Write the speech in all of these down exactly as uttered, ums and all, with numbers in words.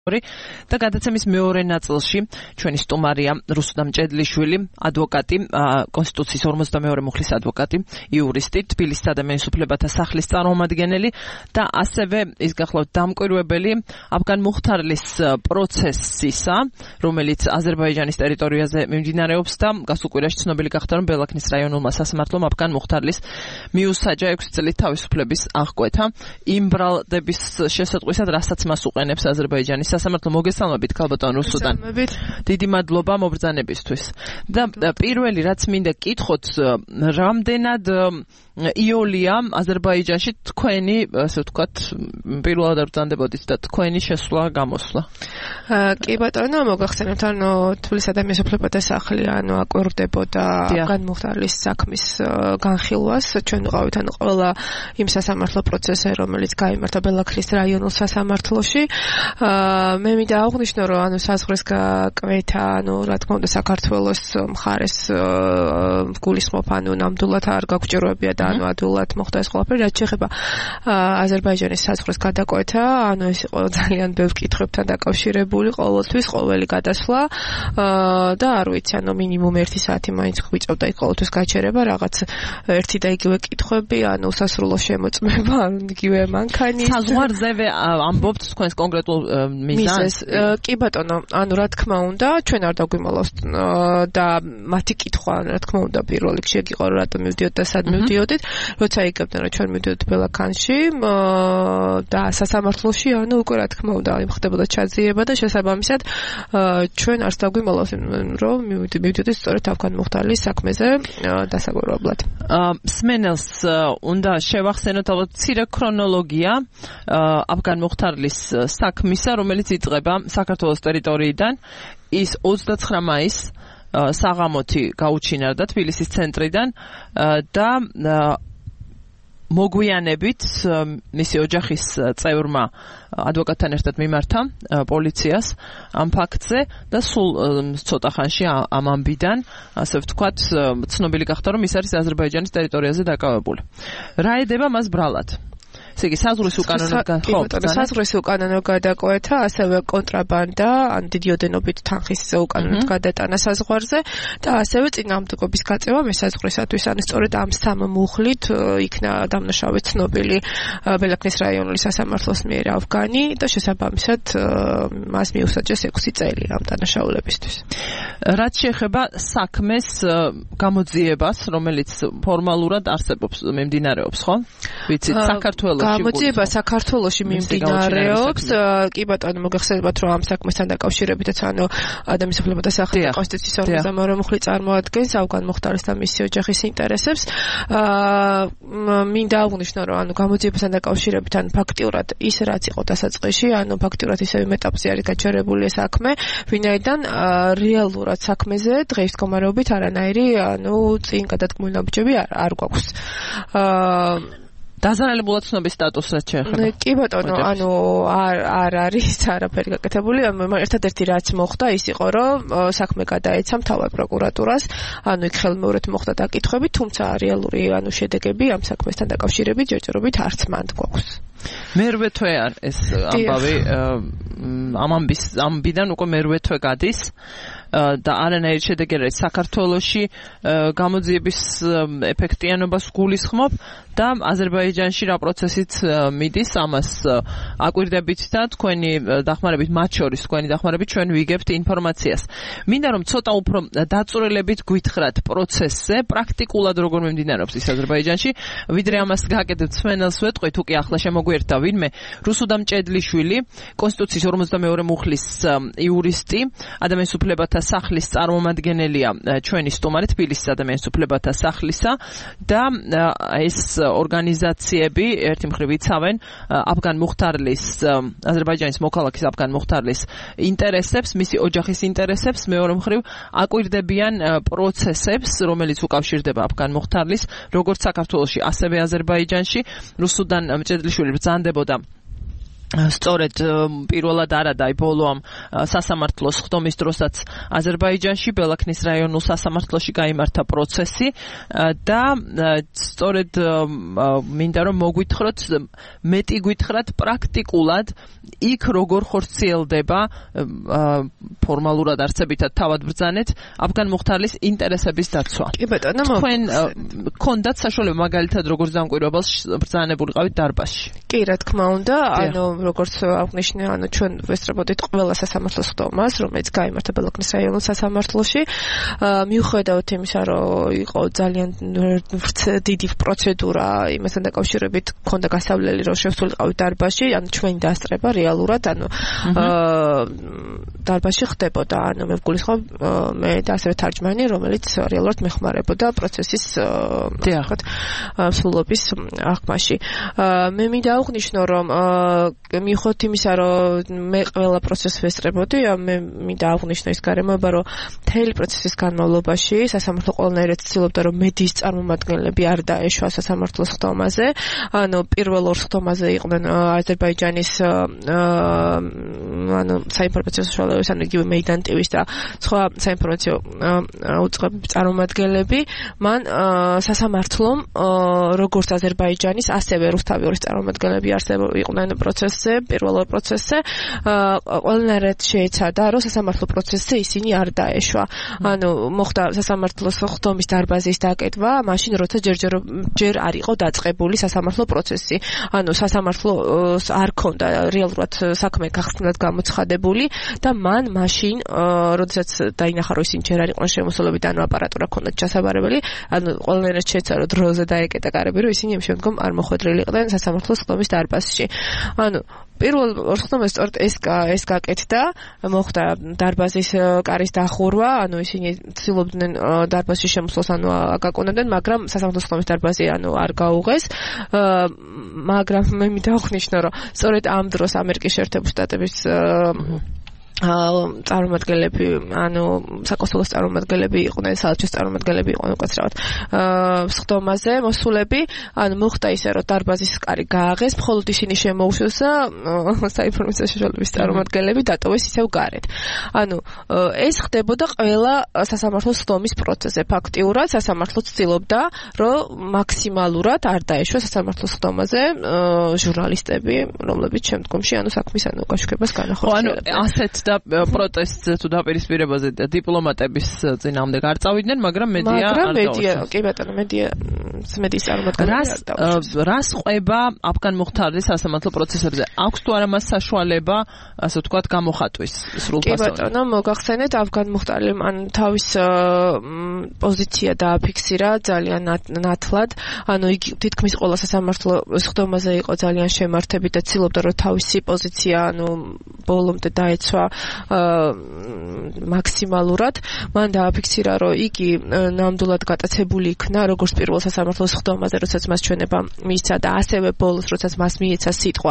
და გადაცემის მეორე ნაწილში ჩვენი სტუმარია რუსუდამ ჭედლიშვილი, ადვოკატი, კონსტიტუციის ორმოცდამეორე მუხლის ადვოკატი, იურისტი, თბილისის ადამიანის უფლებათა სახლის წარმომადგენელი და ასევე ის გახლავთ დამკვირვებელი აფგან მუხთარლის პროცესისა, რომელიც აზერბაიჯანის ტერიტორიაზე მიმდინარეობს და გასულ კვირაში ცნობილი გახდა, რომ ბელაქნის რაიონულმა სასამართლომ აფგან მუხთარლის მიუსაჯა ექვსი წლით თავისუფლების აღკვეთა იმ ბრალდების შესატყვისად, რასაც მას უყენებს აზერბაიჯანის სასამართლო. მოგესალმებით, ქალბატონ რუსუდან. დიდი მადლობა მობრძანებისთვის. და პირველი რაც მინდა გკითხოთ, რამდენად იოლია აზერბაიჯანში თქვენი, ასე ვთქვათ, პირველად არ ბრძანდებოდით და თქვენი შესვლა გამოსვლა. კი ბატონო, მოგახსენებთ, ანუ თბილისის ადამიანის უფლებათა სახლი ანუ აკვირდებოდა აფგან მუხთარლის საქმის განხილვას. ჩვენ ვიყავით ანუ ყველა იმ სასამართლო პროცესზე, რომელიც გაიმართა ბელაქლის რაიონულ სასამართლოში. მე მინდა აღვნიშნო, რომ ანუ საზღვრის გაკვეთა, ანუ რა თქმა უნდა საქართველოს მხარეს გულისხმობ, ანუ ნამდვილად არ გაგვჭირვებია და ანუ ადვილად მოხდა ეს ყველაფერი. რაც შეეხება აზერბაიჯანის საზღვრის გადაკვეთა, ანუ ეს იყო ძალიან ბევრ კითხვებთან დაკავშირებული, ყოველთვის ყოველი გადასვლა და არ ვიცი, ანუ მინიმუმ ერთი საათი მაინც გვიწევდა იქ ყოველთვის გაჩერება, რაღაც ერთი და იგივე კითხვები, ანუ უსასრულო შემოწმება, ანუ იგივე მანქანი. საზღვარზე ამბობთ თქვენს კონკრეტულ მიზანს? კი ბატონო, ანუ რა თქმა უნდა, ჩვენ არ დაგვიმალავს და მათი კითხვა, რა თქმა უნდა, პირველ რიგში იყო, რომ რატომ მივდიოთ და სად მივდიოდით, როცა იგებდნენ, რომ ჩვენ მივდიოდით ბელაქანში და სასამართლოში, ანუ უკვე რა თქმა უნდა, ხდებოდა ჩაძიება და შესაბამისად ჩვენ არც დაგვიმალავს, რომ მივდიოდით სწორედ აფგან მუხთარლის საქმეზე დასაკვირვებლად. სმენელს უნდა შევახსენოთ ალბათ მცირე ქრონოლოგია აფგან მუხთარლის საქმისა, რომელიც იწყება საქართველოს ტერიტორიიდან. ის ოცდაცხრა მაისს საღამოთი გაუჩინარდა თბილისის ცენტრიდან და მოგვიანებით მისი ოჯახის წევრმა ადვოკატთან ერთად მიმართა პოლიციას ამ ფაქტზე და სულ ცოტა ხანში ამ ამბიდან, ასე ვთქვათ, ცნობილი გახდა, რომ ის არის აზერბაიჯანის ტერიტორიაზე დაკავებული. რა ედება მას ბრალად? ესე იგი საზღვრის უკანონო ხო, საზღვრის უკანონო გადაკვეთა, ასევე კონტრაბანდა, ან დიდი ოდენობით თანხის უკანონოდ გადატანა საზღვარზე და ასევე წინააღმდეგობის გაწევა მესაზღვრისათვის. ანუ სწორედ ამ სამ მუხლით იქნა დამნაშავე ცნობილი ბელაქნის რაიონული სასამართლოს მიერ აფგანი და შესაბამისად მას მიუსაჯეს ექვსი წელი ამ დანაშაულებისთვის. რაც შეეხება საქმეს გამოძიებას, რომელიც ფორმალურად არსებობს, მიმდინარეობს, ხო? ვიცით, საქართველოს გამოძიება საქართველოში მიმდინარეობს. კი ბატონო, მოგახსენებათ, რომ ამ საქმესთან დაკავშირებითაც ანუ ადამიანის უფლებათა სახლის კონსტიტუციის ორმოცდამეორე მუხლი წარმოადგენს აფგან მუხთარის და მისი ოჯახის ინტერესებს. მინდა აღვნიშნო, რომ ანუ გამოძიებასთან დაკავშირებით ან ფაქტიურად ის რაც იყო დასაწყისში, ანუ ფაქტიურად ისევ იმ ეტაპზე არის გაჩერებული ეს საქმე, ვინაიდან რეალურად საქმეზე დღეის მდგომარეობით არანაირი ანუ წინ გადადგმული ნაბიჯები არ გვაქვს. დაზარალებულად ცნობის სტატუსს შეეხება. კი ბატონო, ანუ არ არ არის არაფერი გაკეთებული. ერთადერთი რაც მოხდა ის იყო, რომ საქმე გადაეცა მთავარ პროკურატურას, ანუ იქ ხელმეორედ მოხდა დაკითხვები, თუმცა რეალური ანუ შედეგები ამ საქმესთან დაკავშირებით ჯერჯერობით არც მანდ გვაქვს. მერვე თვე ეს ამბავი ამ ამბის ამბიდან უკვე მერვე თვე გადის და არანაირი შედეგი არ არის საქართველოში გამოძიების ეფექტიანობას გულისხმობ და აზერბაიჯანში რა პროცესით მიდის, ამას აკვირდებით და თქვენი დახმარებით, მათ შორის თქვენი დახმარებით ჩვენ ვიგებთ ინფორმაციას. მინდა რომ ცოტა უფრო დაწვრილებით გვითხრათ პროცესზე, პრაქტიკულად როგორ მიმდინარეობს ის აზერბაიჯანში, ვიდრე ამას გაკეთებთ სმენელს ვეტყვით, თუ კი ახლა შემოგვიერთდა ვინმე, რუსუდამ ჭედლიშვილი, კონსტიტუციის ორმოცდამეორე მუხლის იურისტი, ადამიანის უფლებათა სახლის წარმომადგენელია ჩვენი სტუმარი თბილისის ადამიანის უფლებათა სახლისა და ეს ორგანიზაციები ერთი მხრივ იცავენ აფგან მუხთარლის, აზერბაიჯანის მოქალაქის აფგან მუხთარლის ინტერესებს, მისი ოჯახის ინტერესებს, მეორე მხრივ აკვირდებიან პროცესებს, რომელიც უკავშირდება აფგან მუხთარლის, როგორც საქართველოში, ასევე აზერბაიჯანში. რუსუდან ჭედლიშვილი ბრძანდებოდა სწორედ პირველად არა და აი ბოლო ამ სასამართლოს ხდომის დროსაც აზერბაიჯანში ბელაქნის რაიონულ სასამართლოში გაიმართა პროცესი და სწორედ მინდა რომ მოგვითხროთ მეტი გვითხრათ პრაქტიკულად იქ როგორ ხორციელდება ფორმალურად არცებითად თავად ბრძანეთ აფგან მუხთარლის ინტერესების დაცვა. კი ბატონო, თქვენ გქონდათ საშუალება მაგალითად როგორც დამკვირვებელს ბრძანებულიყავით დარბაზში? კი, რა თქმა უნდა, ანუ როგორც აღნიშნე, ანუ ჩვენ ვესწრებოდით ყველა სასამართლოს ხდომას, რომელიც გაიმართა ბელაქნის რაიონულ სასამართლოში. მიუხედავად იმისა, რომ იყო ძალიან დიდი პროცედურა იმასთან დაკავშირებით, ქონდა გასავლელი, რომ შევსულიყავით დარბაზში, ანუ ჩვენი დასწრება რეალურად, ანუ დარბაზში ხდებოდა, ანუ მე ვგულისხმობ მე და ასევე თარჯმანი, რომელიც რეალურად მეხმარებოდა პროცესის თქოთ სრულობის აღქმაში. მე მინდა აღვნიშნო, რომ მიუხედავად იმისა, რომ მე ყველა პროცესს ვესწრებოდი, მე მინდა აღვნიშნო ის გარემოება, რომ მთელი პროცესის განმავლობაში სასამართლო ყველანაირად ცდილობდა, რომ მედიის წარმომადგენლები არ დაეშვა სასამართლოს ხდომაზე. ანუ პირველ ორ ხდომაზე იყვნენ აზერბაიჯანის ანუ საინფორმაციო საშუალებების, ანუ იგივე მეიდან ტივის და სხვა საინფორმაციო უწყებების წარმომადგენლები. მან სასამართლომ როგორც აზერბაიჯანის, ასევე რუსთავის წარმომადგენლები იყვნენ პროცესზე, პირველ ორ პროცესზე, ყველანაირად შეეცადა, რომ სასამართლო პროცესზე ისინი არ დაეშვა. ანუ მოხდა სასამართლოს ხდომის დარბაზის დაკეტვა, მაშინ როცა ჯერჯერ ჯერ არ იყო დაწყებული სასამართლო პროცესი. ანუ სასამართლოს არ ქონდა რეალურად საქმე გახსნილად გამოცხადებული და მან მაშინ, როდესაც დაინახა, რომ ისინი ჯერ არ იყვნენ შემოსულები და ანუ აპარატურა ქონდათ ჩასაბარებელი, ანუ ყველანაირად შეეცადა, რომ დროზე დაეკეტა კარები, რომ ისინი იმ შემდგომ არ მოხვედრილი იყვნენ სასამართლოს ხდომის დარბაზში. ანუ პირველ ორ ხდომას სწორედ ეს ეს გაკეთდა, მოხდა დარბაზის კარის დახურვა, ანუ ისინი ცდილობდნენ დარბაზში შემოსვლას, ანუ აკაკუნებდნენ, მაგრამ სასამართლოს ხდომის დარბაზი ანუ არ გაუღეს. მაგრამ მე მინდა აღვნიშნო, რომ სწორედ ამ დროს ამერიკის შეერთებული შტატების წარმომადგენლები, ანუ საკონსულოს წარმომადგენლები იყვნენ, საელჩოს წარმომადგენლები იყვნენ უკაცრავად ხდომაზე მოსულები, ანუ მოხდა ისე, რომ დარბაზის კარი გააღეს, მხოლოდ ისინი შემოუშვეს და საინფორმაციო საშუალებების წარმომადგენლები დატოვეს ისევ გარეთ. ანუ ეს ხდებოდა ყველა სასამართლოს ხდომის პროცესზე. ფაქტიურად სასამართლო ცდილობდა, რომ მაქსიმალურად არ დაეშვა სასამართლოს ხდომაზე ჟურნალისტები, რომლებიც შემდგომში ანუ საქმის ანუ გაშუქებას განახორციელებდნენ. ანუ ასეთ და პროტესტზე თუ დაპირისპირებაზე დიპლომატების წინააღმდეგ არ წავიდნენ, მაგრამ მედია არ მაგრამ მედია, კი ბატონო, მედია მედიის წარმომადგენლები არ დავუშვეს. რას ყვება აფგან მუხთარლის სასამართლო პროცესებზე? აქვს თუ არა მას საშუალება, ასე ვთქვათ, გამოხატვის სრულ ფასად? კი ბატონო, მოგახსენეთ, აფგან მუხთარლი ან თავის პოზიცია დააფიქსირა ძალიან ნათლად, ანუ იგი თითქმის ყველა სასამართლო ხდომაზე იყო ძალიან შემართებით და ცდილობდა, რომ თავისი პოზიცია, ანუ ბოლომდე დაეცვა მაქსიმალურად. მან დააფიქსირა, რომ იგი ნამდვილად გატაცებული იქნა როგორც პირველ სასამართლოს ხდომაზე, როდესაც მას ჩვენება მისცა და ასევე ბოლოს, როდესაც მას მიეცა სიტყვა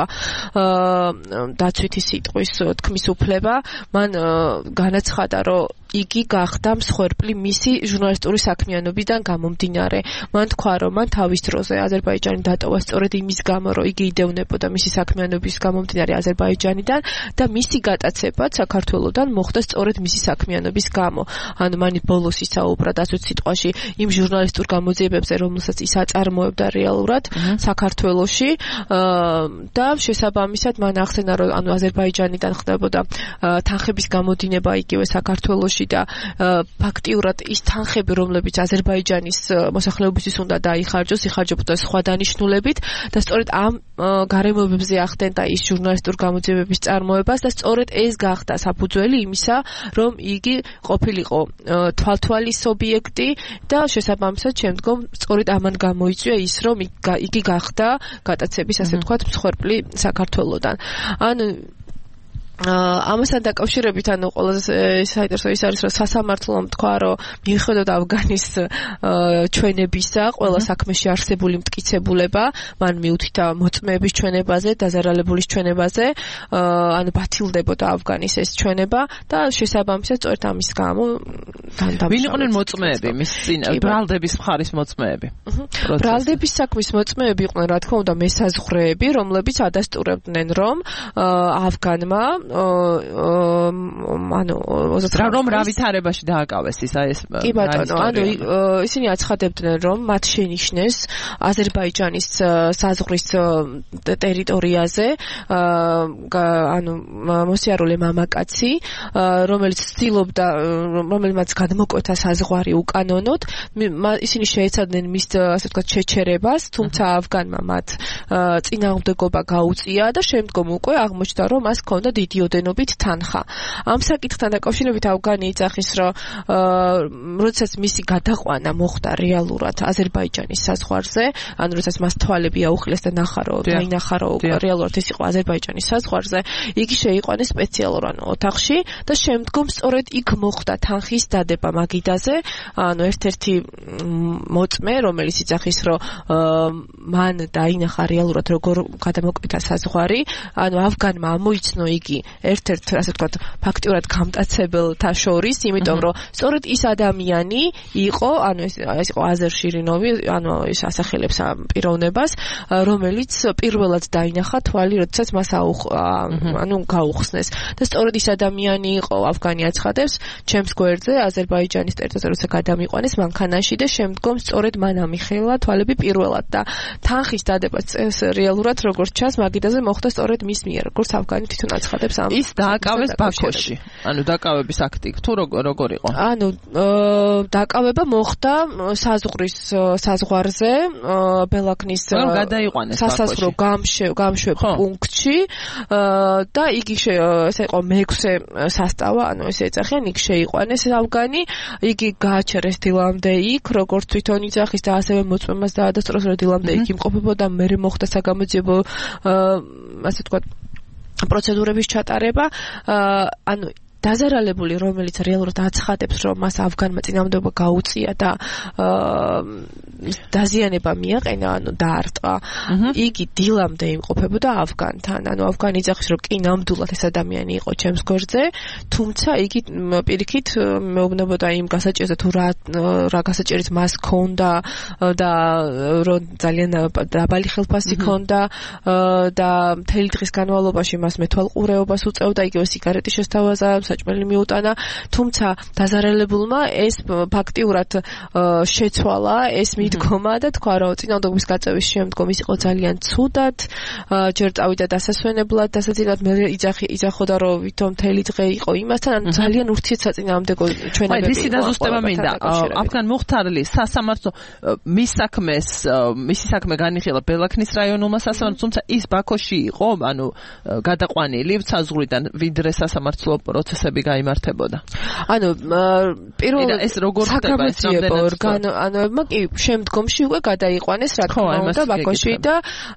დაცვითი სიტყვის თქმის უფლება, მან განაცხადა, რომ იგი გახდა მსხვერპლი მისი ჟურნალისტური საქმიანობიდან გამომდინარე. მან თქვა, რომ მან თავის დროზე აზერბაიჯანი დატოვა სწორედ იმის გამო, რომ იგი იდევნებოდა მისი საქმიანობის გამომდინარე აზერბაიჯანიდან და მისი გატაცებაც საქართველოსთან მოხდა სწორედ მისი საქმიანობის გამო. ანუ მან ბოლოს ისაუბრა დაცვით სიტყვაში იმ ჟურნალისტურ გამოძიებებზე, რომელსაც ის აწარმოებდა რეალურად საქართველოში და შესაბამისად მან ახსენა, რომ ანუ აზერბაიჯანიდან ხდებოდა თანხების გამოდინება იგივე საქართველოში და ფაქტიურად ის თანხები, რომლებიც აზერბაიჯანის მოსახლეობისთვის უნდა დაიხარჯოს, იხარჯებოდა სხვა დანიშნულებით და სწორედ ამ გარემოებებზე ახდენდა ის ჟურნალისტურ გამოძიებების წარმოებას და სწორედ ეს გახდა საფუძველი იმისა, რომ იგი ყოფილიყო თვალთვალის ობიექტი და შესაბამისად შემდგომ სწორედ ამან გამოიწვია ის, რომ იგი გახდა გატაცების, ასე ვთქვათ, მსხვერპლი საქართველოსთან. ანუ ამასთან დაკავშირებით ანუ ყველაზე საინტერესო ის არის რომ სასამართლომ თქვა რომ მიუხედავად ავგანის ჩვენებისა ყველა საქმეში არსებული მტკიცებულება მან მიუთითა მოწმეების ჩვენებაზე დაზარალებულის ჩვენებაზე ანუ ბათილდებოდა ავგანის ეს ჩვენება და შესაბამისად სწორედ ამის გამო დამდამშავდა ვინ იყვნენ მოწმეები მის წინ ბრალდების მხარის მოწმეები ბრალდების საქმის მოწმეები იყვნენ რა თქმა უნდა მესაზღვრეები რომლებიც ადასტურებდნენ რომ ავგანმა ანუ რომ რა ვითარებაში დააკავეს ის აი ეს კი ბატონო ანუ ისინი აცხადებდნენ რომ მათ შენიშნეს აზერბაიჯანის საზღვრის ტერიტორიაზე ანუ მოსიარულე მამაკაცი რომელიც ცდილობდა რომელმაც გადმოკვეთა საზღვარი უკანონოდ ისინი შეეცადნენ მის ასე ვთქვათ შეჩერებას თუმცა ავგანმა მათ წინააღმდეგობა გაუწია და შემდგომ უკვე აღმოჩნდა რომ მას ჰქონდა დიდი ოდენობით თანხა. ამ საკითხთან დაკავშირებით ავგანი იძახის, რომ როდესაც მისი გადაყვანა მოხდა რეალურად აზერბაიჯანის საზღვარზე, ან როდესაც მას თვალები აუხილეს და ნახა რომ დაინახა რომ რეალურად ის იყო აზერბაიჯანის საზღვარზე, იგი შეიყვანეს სპეციალურ ანუ ოთახში და შემდგომ სწორედ იქ მოხდა თანხის დადება მაგიდაზე, ანუ ერთ-ერთი მოწმე, რომელიც იძახის, რომ მან დაინახა რეალურად როგორ გადამოკვეთა საზღვარი, ანუ ავგანმა ამოიცნო იგი ერთ-ერთ ასე ვთქვათ ფაქტიურად გამტაცებელთა შორის, იმიტომ რომ სწორედ ის ადამიანი იყო, ანუ ეს ეს იყო აზერ შირინოვი, ანუ ის ასახელებს ამ პიროვნებას, რომელიც პირველად დაინახა თვალი, როდესაც მას ანუ გაუხსნეს. და სწორედ ის ადამიანი იყო, ავგანი აცხადებს, ჩემს გვერდზე აზერბაიჯანის ტერიტორიაზე გადამიყვანეს მანქანაში და შემდგომ სწორედ მან ამიხელა თვალები პირველად და თანხის დადება რეალურად როგორც ჩანს მაგიდაზე მოხდა სწორედ მის მიერ, როგორც ავგანი თვითონ აცხადებს ამ ის დააკავეს ბაქოში. ანუ დაკავების აქტი თუ როგორ იყო? ანუ დაკავება მოხდა საზღვრის საზღვარზე, ბელაქნის სასაზღვრო გამშვებ პუნქტში და იგი ესე იყო მეექვსე სასტავა, ანუ ესე ეძახიან, იქ შეიყვანეს ავგანი, იგი გააჩერეს დილამდე იქ, როგორც თვითონ იძახის და ასევე მოწმემას დაადასტურეს, რომ დილამდე იქ იმყოფებოდა, მერე მოხდა საგამოძიებო ასე ვთქვათ პროცედურების ჩატარება, ანუ დაზარალებული, რომელიც რეალურად აცხადებს, რომ მას ავგანმა წინააღმდეგობა გაუწია და დაზიანება მიაყენა, ანუ დაარტყა, იგი დილამდე იმყოფებოდა ავგანთან. ანუ ავგანი იძახის, რომ კი ნამდვილად ეს ადამიანი იყო ჩემს გვერდზე, თუმცა იგი პირიქით მეუბნებოდა იმ გასაჭირზე, თუ რა რა გასაჭირიც მას ჰქონდა და რომ ძალიან დაბალი ხელფასი ჰქონდა და მთელი დღის განმავლობაში მას მეთვალყურეობას უწევდა, იგივე სიგარეტის შესთავაზა საჭმელი მიუტანა, თუმცა დაზარალებულმა ეს ფაქტიურად შეცვალა ეს მიდგომა და თქვა, რომ წინააღმდეგობის გაწევის შემდგომ ის იყო ძალიან ცუდად, ჯერ წავიდა დასასვენებლად, დასაძინებლად, მე იძახოდა, რომ ვითომ მთელი დღე იყო იმასთან, ანუ ძალიან ურთიერთსაწინააღმდეგო ჩვენებები. აი, ისი დაზუსტება მინდა. ავგან მუხთარლი სასამართლო მის საქმეს, მისი საქმე განიხილა ბელაქნის რაიონულმა სასამართლომ, თუმცა ის ბაქოში იყო, ანუ გადაყვანილი საზღვრიდან, ვიდრე სასამართლო პროცესები გაიმართებოდა. ანუ პირველ ეს როგორ ხდება ეს რამდენად ანუ კი შემდგომში უკვე გადაიყვანეს რა თქმა უნდა ბაქოში და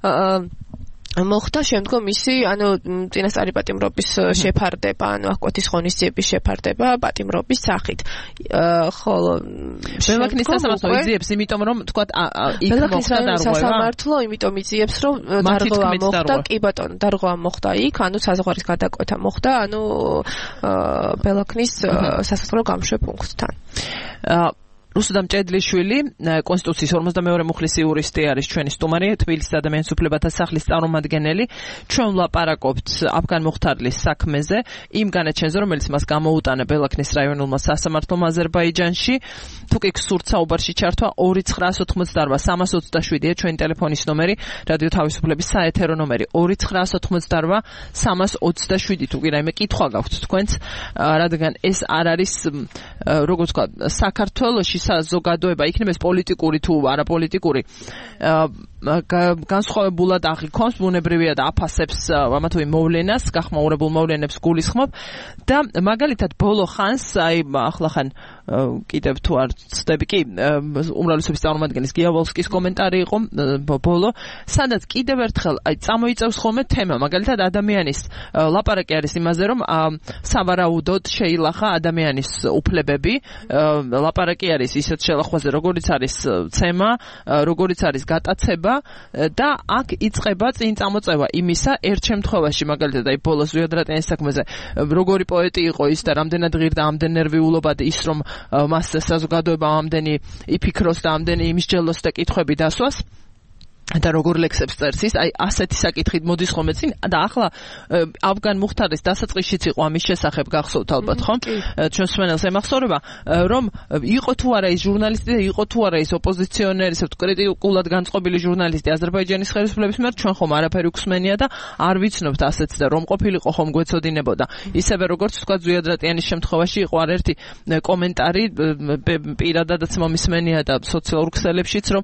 მოხდა შემდგომ ისი ანუ წინასწარი პატიმრობის შეფარდება, ანუ აკუთის ღონისძიების შეფარდება პატიმრობის სახით. ხოლო ბელაქნის სასამართლო იძიებს, იმიტომ რომ თქვა იქ მოხდა დარღვევა. სასამართლო იმიტომ იძიებს, რომ დარღვევა მოხდა, კი ბატონო, დარღვევა მოხდა იქ, ანუ საზღვარის გადაკვეთა მოხდა, ანუ ბელაქნის სასამართლო გამშვებ პუნქტთან. რუსუდამ ჭედლიშვილი, კონსტიტუციის ორმოცდამეორე მუხლის იურისტი არის ჩვენი სტუმარი, თბილისის ადამიანის უფლებათა სახლის წარმომადგენელი. ჩვენ ვლაპარაკობთ ავგან მუხთარლის საქმეზე, იმ განაჩენზე, რომელიც მას გამოუტანა ბელაქნის რაიონულმა სასამართლომ აზერბაიჯანში. თუ კი გსურთ საუბარში ჩართვა, ორი ცხრა ოცდაოთხმოცდაოთხ სამას ოცდაშვიდია ჩვენი ტელეფონის ნომერი, რადიო თავისუფლების საეთერო ნომერი ორი ცხრა ოცდაოთხმოცდაოთხ სამას ოცდაშვიდი. თუ კი რაიმე კითხვა გაქვთ თქვენს, რადგან ეს არ არის, როგორც ვთქვა, საქართველოში საზოგადოება, იქნება ეს პოლიტიკური თუ არაპოლიტიკური, განსხვავებულად აღიქონს, ბუნებრივია და აფასებს ამა თუ იმ მოვლენას, გახმაურებულ მოვლენებს გულისხმობ და მაგალითად ბოლო ხანს, აი ახლახან კიდევ თუ არ ცდები კი უმრავლესობის წარმომადგენლის გიავალსკის კომენტარი იყო ბოლო, სადაც კიდევ ერთხელ აი წამოიწევს ხოლმე თემა, მაგალითად ადამიანის ლაპარაკი არის იმაზე, რომ სავარაუდოდ შეილახა ადამიანის უფლებები, ლაპარაკი არის ისეთ შელახვაზე, როგორიც არის ცემა, როგორიც არის გატაცება და აქ იწყება წინ წამოწევა იმისა, ერთ შემთხვევაში მაგალითად აი ბოლოს ვიოდრატიანის საქმეზე როგორი პოეტი იყო ის და რამდენად ღირდა ამდენ ნერვიულობა და ის რომ მას საზოგადოება ამდენი იფიქროს და ამდენი იმისჯელოს და კითხვები დასვას და როგორ ლექსებს წერს ის, აი ასეთი საკითხით მოდის ხოლმე წინ და ახლა ავგან მუხთარის დასაწყისშიც იყო ამის შესახებ გახსოვთ ალბათ, ხო? ჩვენს მსმენელს ემახსოვრება, რომ იყო თუ არა ის ჟურნალისტი და იყო თუ არა ის ოპოზიციონერი, ისე კრიტიკულად განწყობილი ჟურნალისტი აზერბაიჯანის ხელისუფლების მიერ, ჩვენ ხომ არაფერი უხსმენია და არ ვიცნობთ ასეთს და რომ ყოფილიყო ხომ გვეცოდინებოდა. ისევე როგორც თქვა ზვიადრატიანის შემთხვევაში იყო არერთი კომენტარი პირადადაც მომისმენია და სოციალურ ქსელებშიც, რომ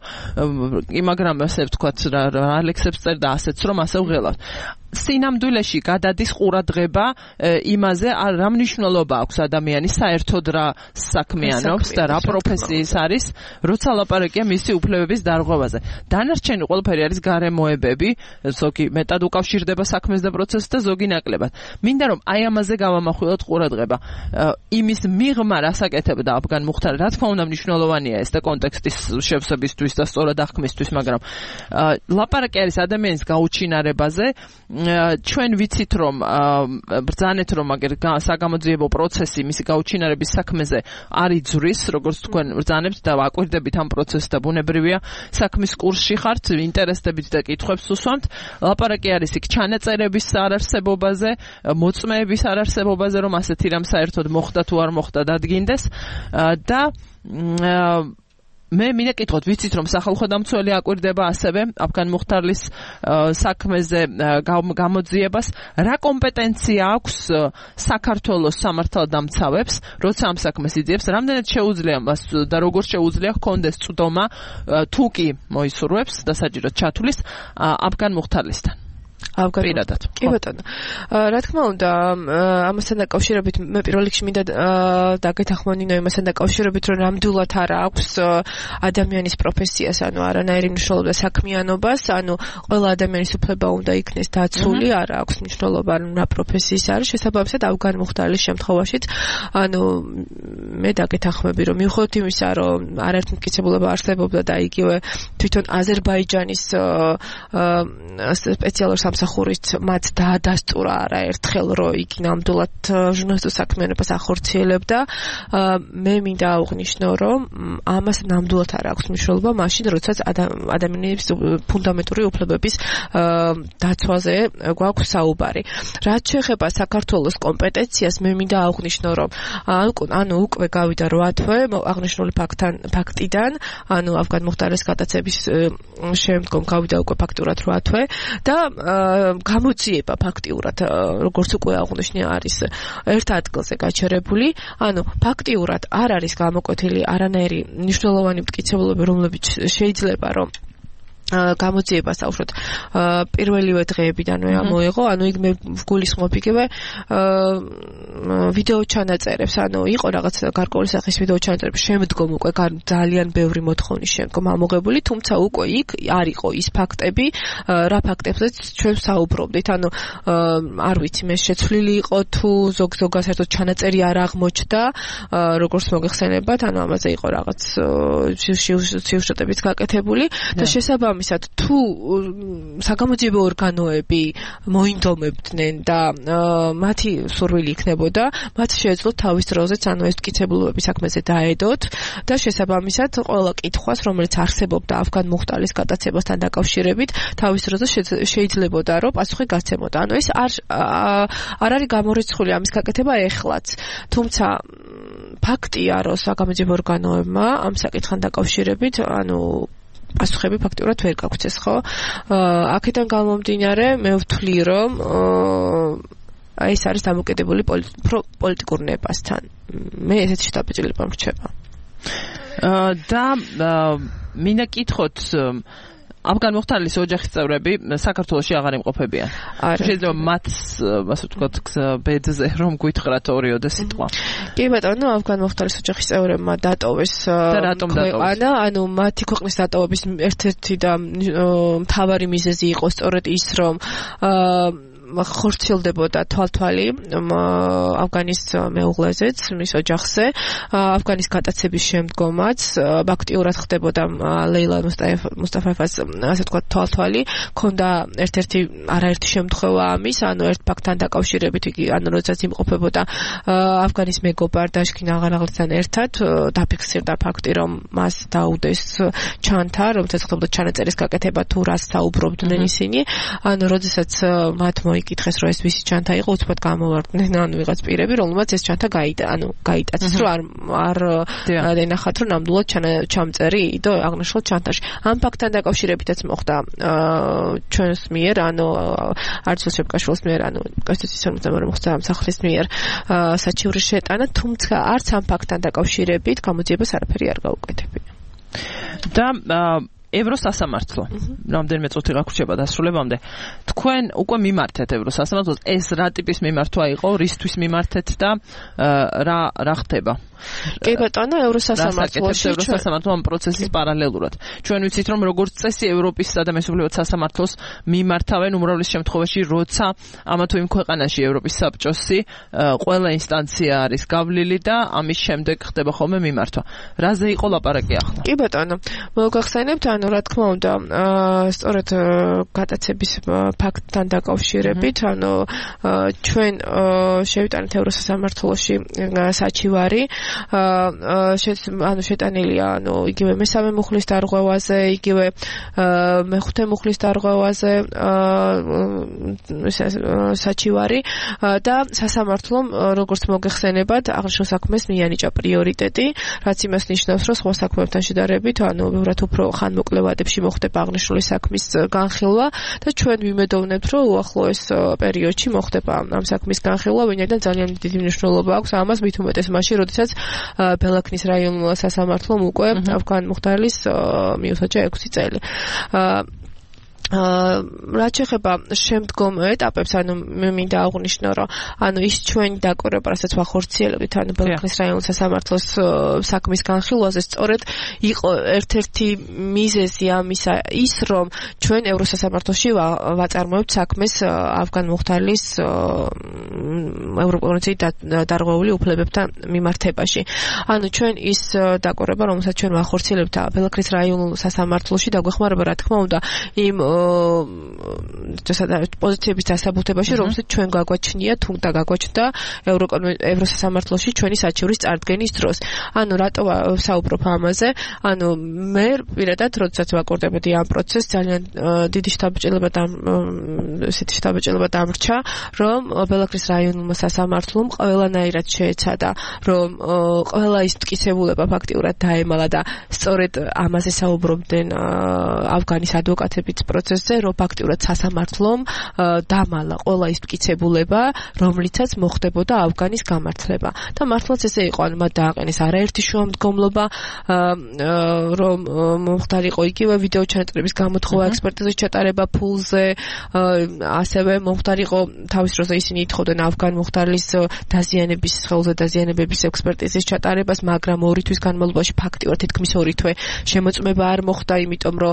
კი მაგრამ ასე ვთქვათ რა ლექსებს წერ და ასეც რომ ასე ვღელავთ. სინამდვილეში გადადის ყურადღება იმაზე, რა მნიშვნელობა აქვს ადამიანის საერთოდ რა საქმიანობს და რა პროფესიის არის, როცა ლაპარაკია მისი უფლებების დარღვევაზე. დანარჩენი ყველაფერი არის გარემოებები, ზოგი მეტად უკავშირდება საქმეს და პროცესს და ზოგი ნაკლებად. მინდა რომ აი ამაზე გავამახვილოთ ყურადღება. იმის მიღმა რასაკეთებდა ავგან მუხთარი, რა თქმა უნდა მნიშვნელოვანია ეს და კონტექსტის შევსებისთვის და სწორად აღქმისთვის, მაგრამ ლაპარაკი არის ადამიანის გაუჩინარებაზე. ჩვენ ვიცით რომ ბრძანეთ რომ აგერ საგამოძიებო პროცესი მისი გაუჩინარების საქმეზე არ იძვრის, როგორც თქვენ ბრძანებთ და აკვირდებით ამ პროცესს და ბუნებრივია საქმის კურსში ხართ, ინტერესდებით და კითხვებს უსვამთ. ლაპარაკი არის იქ ჩანაწერების არარსებობაზე, მოწმეების არარსებობაზე, რომ ასეთი რამ საერთოდ მოხდა თუ არ მოხდა დადგინდეს და მე მინდა კითხოთ, ვიცით რომ სახალხო დამცველი აკვირდება ასევე ავგან მუხთარლის საქმეზე გამოძიებას, რა კომპეტენცია აქვს საქართველოს სამართალდამცავებს, როცა ამ საქმეს იძიებს, რამდენად შეუძლია მას და როგორ შეუძლია ჰქონდეს წვდომა თუ კი მოისურვებს და საჭიროდ ჩათვლის ავგან მუხთარლისთან. ავგანპირადად. კი ბატონო. რა თქმა უნდა, ამასთან დაკავშირებით მე პირველ რიგში მინდა დაგეთანხმონინო იმასთან დაკავშირებით, რომ ნამდვილად არა აქვს ადამიანის პროფესიას, ანუ არანაირი მნიშვნელობა საქმიანობას, ანუ ყველა ადამიანის უფლება უნდა იქნეს დაცული, არა აქვს მნიშვნელობა რა პროფესიის არის, შესაბამისად ავგან მუხთარლის შემთხვევაშიც, ანუ მე დაგეთანხმები, რომ მიუხედავად იმისა, რომ არაერთი მტკიცებულება არსებობდა და იგივე თვითონ აზერბაიჯანის სპეციალურ სამსახურით მათ დაადასტურა არაერთხელ, რომ იგი ნამდვილად ჟურნალისტურ საქმიანობას ახორციელებდა. მე მინდა აღვნიშნო, რომ ამას ნამდვილად არ აქვს მნიშვნელობა მაშინ, როდესაც ადამიანის ფუნდამენტური უფლებების დაცვაზე გვაქვს საუბარი. რაც შეეხება საქართველოს კომპეტენციას, მე მინდა აღვნიშნო, რომ ანუ უკვე გავიდა რვა თვე აღნიშნული ფაქტიდან, ანუ ავგან მუხთარის გადაცემის შემდგომ გავიდა უკვე ფაქტურად რვა თვე და გამოძიება ფაქტიურად, როგორც უკვე აღნიშნე, არის ერთ ადგილზე გაჩერებული, ანუ ფაქტიურად არ არის გამოკვეთილი არანაირი მნიშვნელოვანი მტკიცებულები, რომლებიც შეიძლება რომ გამოძიება საუბრობთ პირველივე დღეებიდანვე ამოიღო, ანუ იქ მე გულისხმობ იგივე ვიდეო ჩანაწერებს, ანუ იყო რაღაც გარკვეული სახის ვიდეო ჩანაწერები, შემდგომ უკვე ძალიან ბევრი მოთხოვნის შემდგომ ამოღებული, თუმცა უკვე იქ არ იყო ის ფაქტები, რა ფაქტებზეც ჩვენ საუბრობდით, ანუ არ ვიცი, მე შეცვლილი იყო თუ ზოგ-ზოგ საერთოდ ჩანაწერი არ აღმოჩნდა, როგორც მოგეხსენებათ, ანუ ამაზე იყო რაღაც სიუჟეტებიც გაკეთებული და შესაბამისად ამისად თუ საგამოძიებო ორგანოები მოინდომებდნენ და მათი სურვილი იქნებოდა, მათ შეეძლოთ თავის დროზეც ანუ ეს მტკიცებულობები საქმეზე დაედოთ და შესაბამისად ყველა კითხვას, რომელიც არსებობდა ავგან მუხტარის გადაცემასთან დაკავშირებით, თავის დროზე შეიძლებოდა რომ პასუხი გაცემოდა. ანუ ეს არ არ არის გამორიცხული ამის გაკეთება ეხლაც. თუმცა ფაქტია, რომ საგამოძიებო ორგანოებმა ამ საკითხთან დაკავშირებით, ანუ პასუხები ფაქტურად ვერ გაგვცეს, ხო? აქედან გამომდინარე, მე ვთვლი, რომ აი ეს არის დამოკიდებული პოლიტიკურ ნებასთან. მე ესეთი შეტაბილება მრჩება. და მინდა კითხოთ Afgan Mukhtarlis ოჯახის წევრები საქართველოში აღარ იმყოფებიან. შეიძლება მათ, ასე ვთქვათ, ბედზე რომ გითხრათ ორიოდე სიტყვა. კი ბატონო, Afgan Mukhtarlis ოჯახის წევრებმა დატოვეს ქვეყანა, ანუ მათი ქვეყნის დატოვების ერთ-ერთი და მთავარი მიზეზი იყო სწორედ ის, რომ ხორციელდებოდა თვალთვალი ავგანის მეუღლეზეც, მის ოჯახზე. ავგანის გატაცების შემდგომაც აქტიურად ხდებოდა ლეილა მუსტაფაევას, ასე ვთქვათ, თვალთვალი. ქონდა ერთ-ერთი არაერთი შემთხვევა ამის, ანუ ერთ ფაქტთან დაკავშირებით იგი, ანუ როდესაც იმყოფებოდა ავგანის მეგობარ დაშქინ აღარაღლთან ერთად, დაფიქსირდა ფაქტი, რომ მას დაუდეს ჩანთა, რომელსაც ხდებოდა ჩანაწერის გაკეთება თუ რას საუბრობდნენ ისინი. ანუ როდესაც მათ იკითხეს რომ ეს ვისი ჩანთა იყო, უცბად გამოვარდნენ ანუ ვიღაც პირები, რომლებმაც ეს ჩანთა გაიტა, ანუ გაიტაცეს, რომ არ არ ენახათ, რომ ნამდვილად ჩამწერი იდო აღნიშნულ ჩანთაში. ამ ფაქტთან დაკავშირებითაც მოხდა ჩვენს მიერ, ანუ არც შეფკაშვილის მიერ, ანუ კონსტიტუციის სამართლებრივი მოხდა სახლის მიერ საჩივრის შეტანა, თუმცა არც ამ ფაქტთან დაკავშირებით გამოძიებას არაფერი არ გაუკეთებია. და ევროსასამართლო. რამდენიმე წუთი გაგვრჩება დასრულებამდე. თქვენ უკვე მიმართეთ ევროსასამართლოს, ეს რა ტიპის მიმართვა იყო, რისთვის მიმართეთ და რა რა ხდება? კი ბატონო, ევროსასამართლოში ევროსასამართლო ამ პროცესის პარალელურად. ჩვენ ვიცით, რომ როგორც წესი ევროპის ადამიანის სასამართლოს მიმართავენ უმრავლეს შემთხვევაში, როცა ამა თუ იმ ქვეყანაში ევროპის საბჭოსი ყველა ინსტანცია არის გავლილი და ამის შემდეგ ხდება ხოლმე მიმართვა. რაზე იყო ლაპარაკი ახლა? კი ბატონო, მოგახსენებთ, ანუ რა თქმა უნდა, სწორედ გატაცების ფაქტთან დაკავშირებით, ანუ ჩვენ შევიტანეთ ევროსასამართლოში საჩივარი, ანუ შეტანილია, ანუ იგივე მესამე მუხლის დარღვევაზე, იგივე მეხუთე მუხლის დარღვევაზე საჩივარი და სასამართლომ, როგორც მოგეხსენებათ, აღნიშნულ საქმეს მიანიჭა პრიორიტეტი, რაც იმას ნიშნავს, რომ სხვა საქმეებთან შედარებით, ანუ ბევრად უფრო ხანმოკლევადებში მოხდება აღნიშნული საქმის განხილვა და ჩვენ ვიმედოვნებთ, რომ უახლოეს პერიოდში მოხდება ამ საქმის განხილვა, ვინაიდან ძალიან დიდი მნიშვნელობა აქვს ამას, მით უმეტეს მაშინ, როდესაც ბელაქნის რაიონულ სასამართლომ უკვე Afgan Mukhtarlis მიუსაჯა ექვსი წელი. რაც შეეხება შემდგომ ეტაპებს, ანუ მინდა აღვნიშნო, რომ ანუ ის ჩვენი დაკვირვება, რასაც ვახორციელებთ, ანუ ბელაქნის რაიონულ სასამართლოს საქმის განხილვაზე, სწორედ იყო ერთ-ერთი მიზეზი ამისა ის, რომ ჩვენ ევროსასამართლოში ვაწარმოებთ საქმეს Afgan Mukhtarlis ევროკონვენციით დარღვეული უფლებებთან მიმართებაში. ანუ ჩვენ ის დაკვირვება, რომელსაც ჩვენ ვახორციელებთ ბელაქნის რაიონულ სასამართლოში, დაგვეხმარება, რა თქმა უნდა, იმ პოზიციების დასაბუთებაში, რომელსაც ჩვენ გაგვაჩნია თუ და გაგვაჩნდა ევროსასამართლოში ჩვენი საჩივრის წარდგენის დროს. ანუ რატო საუბრობ ამაზე? ანუ მე პირადად, როდესაც ვაკურდებოდი ამ პროცესს, ძალიან დიდი შთაბეჭდილება და ესეთი შთაბეჭდილება დამრჩა, რომ ბელაქრის რაიონულმა სასამართლომ ყველანაირად შეეცადა, რომ ყველა ის მტკიცებულება ფაქტიურად დაემალა და სწორედ ამაზე საუბრობდნენ ავგანის ადვოკატებიც პროცესზე, რომ ფაქტიურად სასამართლომ დამალა ყველა ის მტკიცებულება, რომლითაც მოხდებოდა ავგანის გამართლება. და მართლაც ესე იყო, ანუ მათ დააყენეს არაერთი შუამდგომლობა, რომ მომხდარიყო იგივე ვიდეო ჩანაწერების გამოთხოვა, ექსპერტიზის ჩატარება ფულზე, ასევე მომხდარიყო თავის დროზე ისინი ითხოვდნენ Afgan Mukhtarlis დაზიანების, სხეულზე დაზიანებების ექსპერტიზის ჩატარებას, მაგრამ ორი თვის განმავლობაში ფაქტიურად თითქმის ორი თვე შემოწმება არ მოხდა, იმიტომ რომ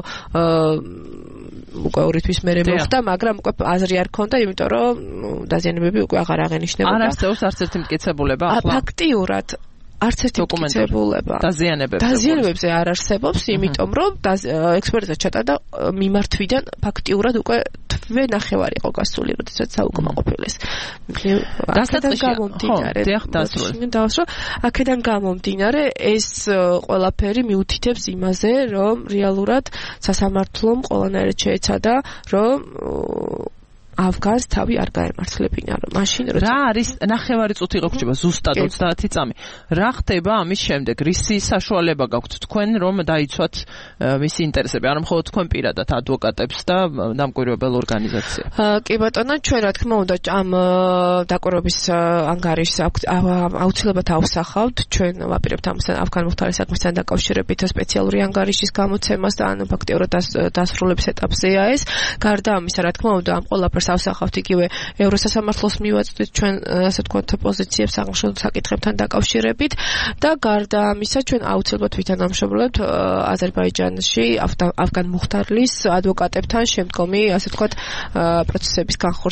უკვე ორი თვის მერე მოხდა, მაგრამ უკვე აზრი არ ქონდა, იმიტომ რომ დაზიანებები უკვე აღარ აღენიშნებოდა. არ არსებობს არც ერთი მტკიცებულება ახლა. ფაქტიურად არც ერთი მტკიცებულება დაზიანებებზე დაზიანებებზე არ არსებობს, იმიტომ რომ ექსპერტიზა ჩატარდა მიმართვიდან ფაქტიურად უკვე თვე ნახევარი იყო გასული, როდესაც საუკმაყოფილეს. აქედან გამომდინარე, დავსრო, აქედან გამომდინარე ეს ყველაფერი მიუთითებს იმაზე, რომ რეალურად სასამართლომ ყველანაირად შეეცადა, რომ ავგანს თავი არ გაემართლებინა რომ მაშინ როცა რა არის ნახევარი წუთი რო გრჩება ზუსტად ოცდაათი წამი რა ხდება ამის შემდეგ ისი საშუალება გაქვთ თქვენ რომ დაიცვათ მისი ინტერესები არ მხოლოდ თქვენ პირადად ადვოკატებს და დამკვირვებელ ორგანიზაციებს კი ბატონო ჩვენ რა თქმა უნდა ამ დაკვირვების ანგარიშს აუცილებლად ავსახავთ ჩვენ ვაპირებთ ამასთან ავგან მუხთარის საქმესთან დაკავშირებით სპეციალური ანგარიშის გამოცემას და ანუ ფაქტიურად დასრულების ეტაპზეა ეს გარდა ამისა რა თქმა უნდა ამ ყველაფერს ავსახავთ იგივე ევროსასამართლოს მივაწვდით ჩვენ ასე ვთქვათ პოზიციებს აღნიშნულ საკითხებთან დაკავშირებით და გარდა ამისა ჩვენ აუცილებლად ვითანამშრომლებთ აზერბაიჯანში ავგან მუხთარლის ადვოკატებთან შემდგომი ასე ვთქვათ პროცესების განხორციელებით